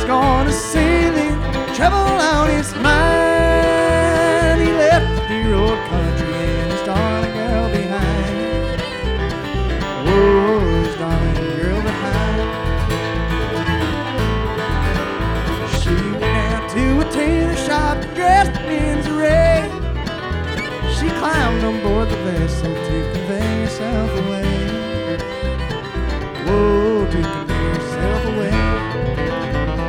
gonna sailing, trouble on his mind. He left the dear old country and his darling girl behind. Whoa, his darling girl behind. She went down to a tailor shop dressed in lingerie. She climbed on board the vessel